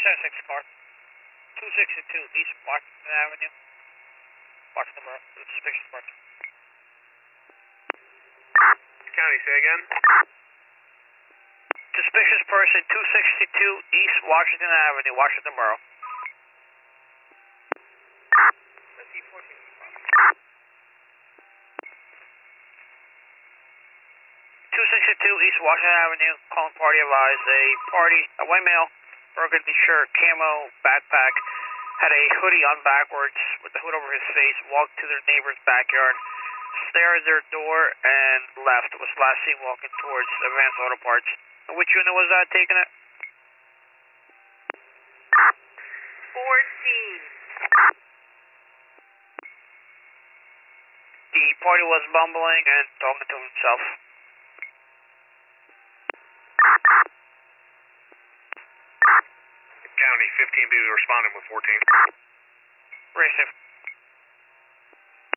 76 car. 262 East Washington Avenue. Washington Borough. Suspicious person. County, say again? Suspicious person, 262 East Washington Avenue, Washington Borough. Let's see, 14. 262 East Washington Avenue, calling party advised. A white male, burgundy shirt, camo, backpack, had a hoodie on backwards with the hood over his face, walked to their neighbor's backyard, stared at their door, and left. Was last seen walking towards Advanced Auto Parts. Which unit was that taking it? 14. The party was mumbling and talking to himself. County, 15B responding with 14. Racing.